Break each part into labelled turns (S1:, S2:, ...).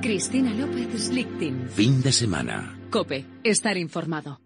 S1: Cristina López Slichting.
S2: Fin de semana.
S1: COPE. Estar informado.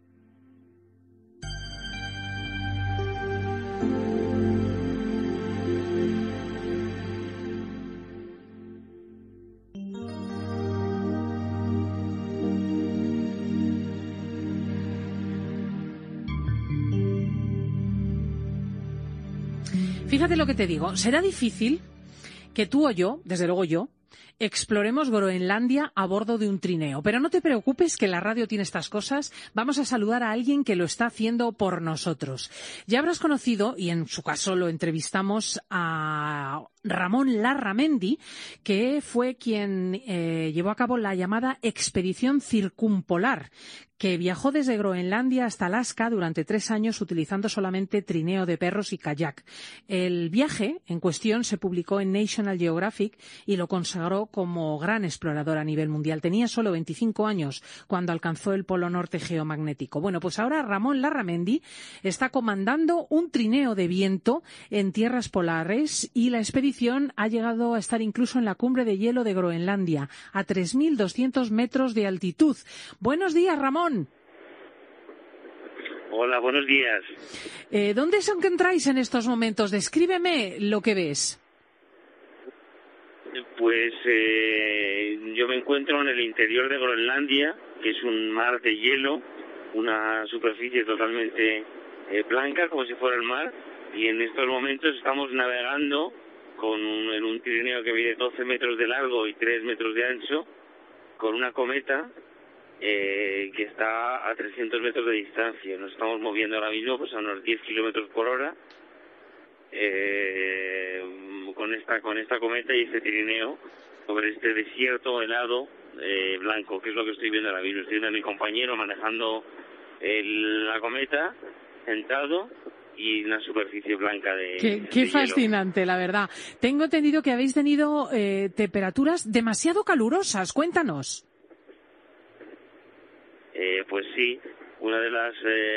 S3: Fíjate lo que te digo. Será difícil que tú o yo, desde luego yo, exploremos Groenlandia a bordo de un trineo. Pero no te preocupes, que la radio tiene estas cosas. Vamos a saludar a alguien que lo está haciendo por nosotros. Ya habrás conocido, y en su caso lo entrevistamos, a Ramón Larramendi, que fue quien llevó a cabo la llamada Expedición Circumpolar, que viajó desde Groenlandia hasta Alaska durante 3 años utilizando solamente trineo de perros y kayak. El viaje en cuestión se publicó en National Geographic y lo consagró como gran explorador a nivel mundial. Tenía solo 25 años cuando alcanzó el Polo Norte geomagnético. Bueno, pues ahora Ramón Larramendi está comandando un trineo de viento en tierras polares y la expedición ha llegado a estar incluso en la cumbre de hielo de Groenlandia, a 3.200 metros de altitud. Buenos días, Ramón.
S4: Hola, buenos días.
S3: ¿Dónde os encontráis en estos momentos? Descríbeme lo que ves.
S4: Pues yo me encuentro en el interior de Groenlandia, que es un mar de hielo, una superficie totalmente blanca, como si fuera el mar, y en estos momentos estamos navegando en un trineo que mide 12 metros de largo y 3 metros de ancho, con una cometa que está a 300 metros de distancia. Nos estamos moviendo ahora mismo pues a unos 10 kilómetros por hora con esta cometa y este trineo sobre este desierto helado blanco, que es lo que estoy viendo ahora mismo. Estoy viendo a mi compañero manejando la cometa, sentado, y una superficie blanca de
S3: Qué
S4: de
S3: fascinante, la verdad. Tengo entendido que habéis tenido temperaturas demasiado calurosas. Cuéntanos.
S4: Pues sí, una de las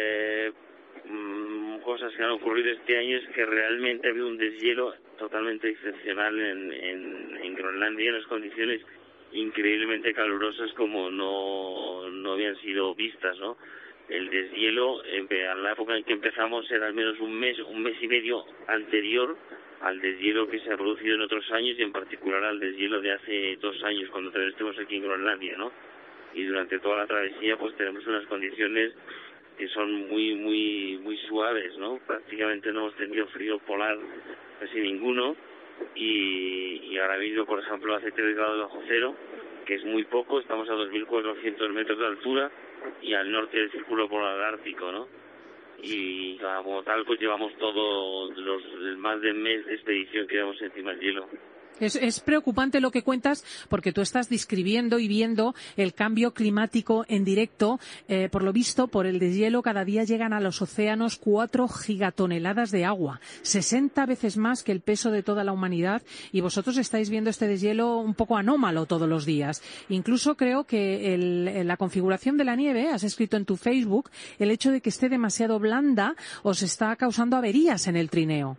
S4: cosas que han ocurrido este año es que realmente ha habido un deshielo totalmente excepcional en Groenlandia, en las condiciones increíblemente calurosas como no habían sido vistas, ¿no? El deshielo, a la época en que empezamos, era al menos un mes y medio anterior al deshielo que se ha producido en otros años, y en particular al deshielo de hace 2 años, cuando también estuvimos aquí en Groenlandia, ¿no? Y durante toda la travesía pues tenemos unas condiciones que son muy suaves, ¿no? Prácticamente no hemos tenido frío polar casi ninguno, y ahora mismo, por ejemplo, hace 3 grados bajo cero, que es muy poco. Estamos a 2.400 metros de altura y al norte del círculo polar ártico, ¿no? Y como tal pues llevamos el más de mes de expedición que llevamos encima del hielo.
S3: Es preocupante lo que cuentas, porque tú estás describiendo y viendo el cambio climático en directo. Por lo visto, por el deshielo, cada día llegan a los océanos 4 gigatoneladas de agua, 60 veces más que el peso de toda la humanidad, y vosotros estáis viendo este deshielo un poco anómalo todos los días. Incluso creo que la configuración de la nieve, has escrito en tu Facebook, el hecho de que esté demasiado blanda os está causando averías en el trineo.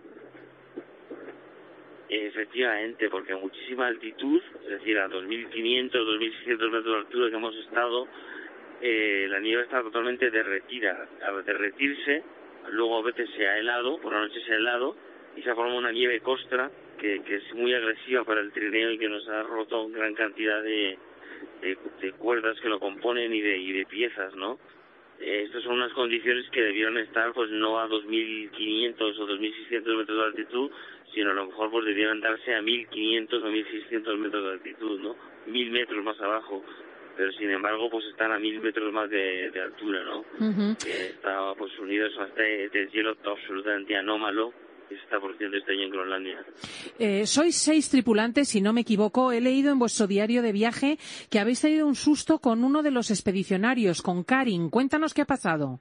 S4: Efectivamente, porque a muchísima altitud, es decir, a 2.500, 2.600 metros de altura que hemos estado, la nieve está totalmente derretida. Al derretirse, luego a veces se ha helado, por la noche se ha helado, y se forma una nieve costra que es muy agresiva para el trineo y que nos ha roto gran cantidad de cuerdas que lo componen y de piezas, ¿no? Estas son unas condiciones que debieron estar pues no a 2.500 o 2.600 metros de altitud, sino a lo mejor pues debieran darse a 1.500 o 1.600 metros de altitud, ¿no? 1.000 metros más abajo, pero sin embargo pues están a 1.000 metros más de altura, ¿no?
S3: Uh-huh.
S4: Está pues unidos a este deshielo absolutamente anómalo que se está produciendo este año en Groenlandia.
S3: Sois 6 tripulantes, si no me equivoco. He leído en vuestro diario de viaje que habéis tenido un susto con uno de los expedicionarios, con Karin. Cuéntanos qué ha pasado.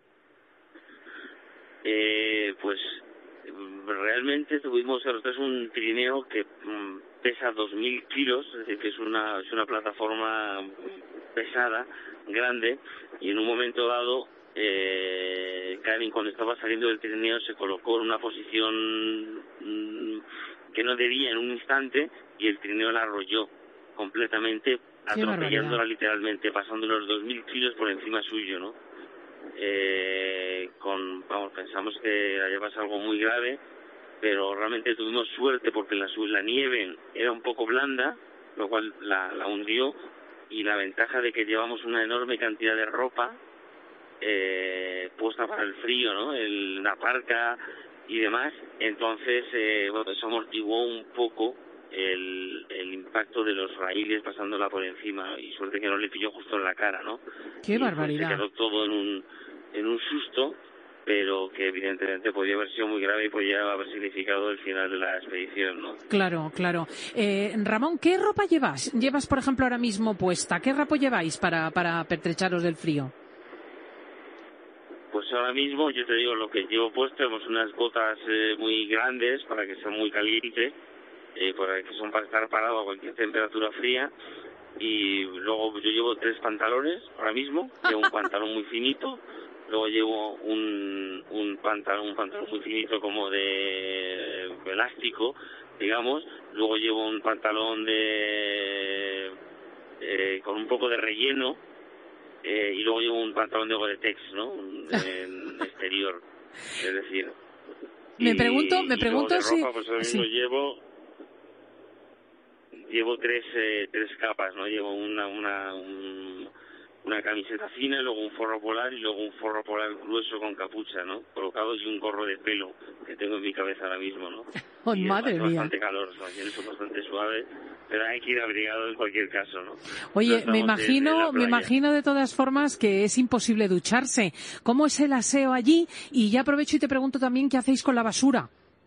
S4: Pues realmente tuvimos un trineo que pesa 2.000 kilos, es decir, que es una plataforma pesada, grande, y en un momento dado Karin, cuando estaba saliendo del trineo, se colocó en una posición que no debía en un instante, y el trineo la arrolló completamente, atropellándola literalmente, pasando los 2.000 kilos por encima suyo, ¿no? Pensamos que había pasado algo muy grave, pero realmente tuvimos suerte porque la nieve era un poco blanda, lo cual la hundió, y la ventaja de que llevamos una enorme cantidad de ropa puesta para el frío, ¿no? La parca y demás, entonces eso amortiguó un poco el impacto de los raíles pasándola por encima, y suerte que no le pilló justo en la cara, ¿no?
S3: ¡Qué barbaridad!
S4: Se quedó todo en un susto, pero que evidentemente podía haber sido muy grave y podía haber significado el final de la expedición, ¿no?
S3: Claro, claro. Ramón, ¿qué ropa llevas? ¿Llevas, por ejemplo, ahora mismo puesta? ¿Qué ropa lleváis para pertrecharos del frío?
S4: Pues ahora mismo, yo te digo, lo que llevo puesto, tenemos unas botas muy grandes para que sean muy calientes, que son para estar parado a cualquier temperatura fría, y luego yo llevo 3 pantalones ahora mismo, llevo un pantalón muy finito, luego llevo un pantalón muy finito como de elástico, digamos, luego llevo un pantalón con un poco de relleno, y luego llevo un pantalón de Gore-Tex, ¿no? En exterior, es decir.
S3: Me pregunto
S4: si... Ropa, pues ahora mismo
S3: sí.
S4: Llevo tres capas, ¿no? Llevo una camiseta fina, luego un forro polar y luego un forro polar grueso con capucha, ¿no? Colocado, y un gorro de pelo que tengo en mi cabeza ahora mismo, ¿no?
S3: Oh, madre mía.
S4: Bastante calor, o sea, es bastante suave, pero hay que ir abrigado en cualquier caso, ¿no?
S3: Oye, me imagino de todas formas que es imposible ducharse. ¿Cómo es el aseo allí? Y ya aprovecho y te pregunto también qué hacéis con la basura.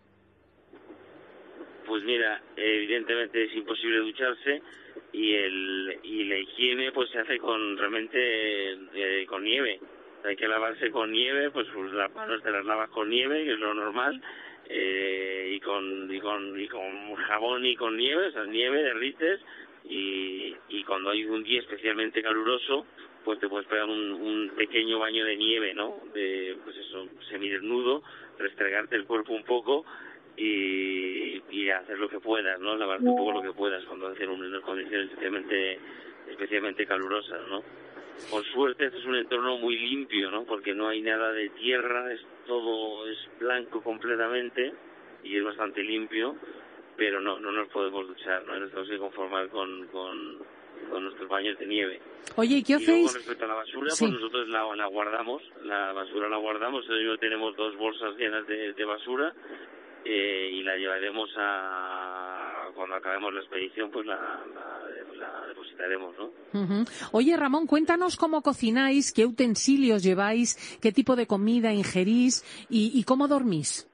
S4: Pues mira, evidentemente es imposible ducharse, y la higiene pues se hace con nieve. Hay que lavarse con nieve, pues las manos te las lavas con nieve, que es lo normal, y con jabón y con nieve, o sea, nieve, derrites, y cuando hay un día especialmente caluroso, pues te puedes pegar un pequeño baño de nieve, ¿no? Pues eso, semidesnudo, restregarte el cuerpo un poco y hacer lo que puedas, ¿no? Lavarte un poco lo que puedas cuando hacen unas condiciones especialmente calurosas, ¿no? Por suerte este es un entorno muy limpio, ¿no? Porque no hay nada de tierra, todo es blanco completamente y es bastante limpio, pero no nos podemos duchar, ¿no? Nos tenemos que conformar con nuestros baños de nieve.
S3: Oye, ¿y qué hacéis?
S4: Y luego, con respecto a la basura,
S3: sí,
S4: pues nosotros la guardamos, la basura la guardamos, tenemos 2 bolsas llenas de basura, y la llevaremos cuando acabemos la expedición, pues la depositaremos, ¿no?
S3: Uh-huh. Oye, Ramón, cuéntanos cómo cocináis, qué utensilios lleváis, qué tipo de comida ingerís y cómo dormís.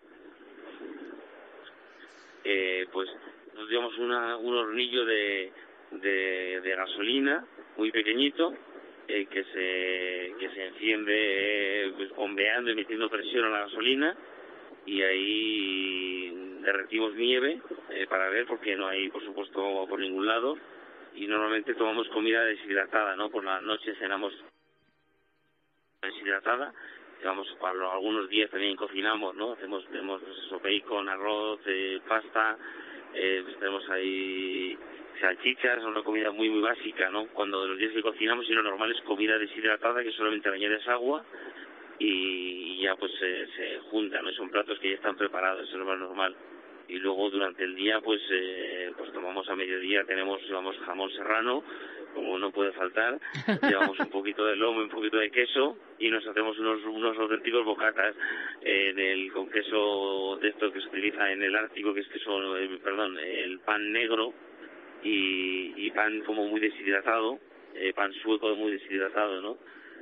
S4: Pues nos llevamos un hornillo de gasolina muy pequeñito, que se enciende pues bombeando y metiendo presión a la gasolina, y ahí derretimos nieve para ver, porque no hay, por supuesto, agua por ningún lado, y normalmente tomamos comida deshidratada, ¿no? Por la noche cenamos deshidratada, para algunos días también cocinamos, ¿no? Tenemos eso, bacon, arroz, pasta, pues tenemos ahí salchichas, una comida muy muy básica, ¿no? Cuando los días que cocinamos, y lo normal es comida deshidratada, que solamente le añades agua y ya pues se juntan, ¿no? Son platos que ya están preparados, eso es lo más normal. Y luego durante el día pues tomamos a mediodía, llevamos jamón serrano, como no puede faltar, llevamos un poquito de lomo, un poquito de queso, y nos hacemos unos auténticos bocatas con queso de esto que se utiliza en el Ártico, que es el pan negro, y pan como muy deshidratado, pan sueco muy deshidratado, ¿no?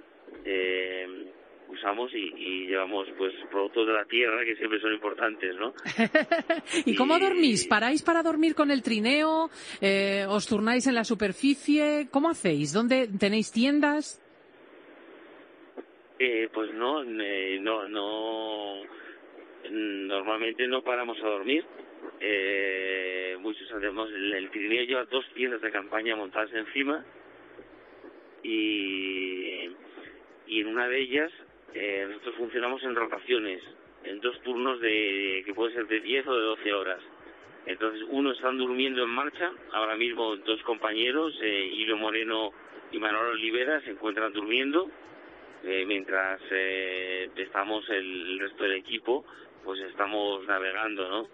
S4: Usamos y llevamos pues productos de la tierra, que siempre son importantes, ¿no?
S3: ¿Y cómo dormís? ¿Paráis para dormir con el trineo? ¿Os turnáis en la superficie? ¿Cómo hacéis? ¿Dónde tenéis tiendas?
S4: Pues no, normalmente no paramos a dormir. Muchos hacemos, el trineo lleva 2 tiendas de campaña montadas encima, y en una de ellas nosotros funcionamos en rotaciones, en 2 turnos que puede ser de 10 o de 12 horas. Entonces, uno están durmiendo en marcha, ahora mismo 2 compañeros, Hilo Moreno y Manolo Olivera, se encuentran durmiendo, mientras estamos el resto del equipo, pues estamos navegando, ¿no?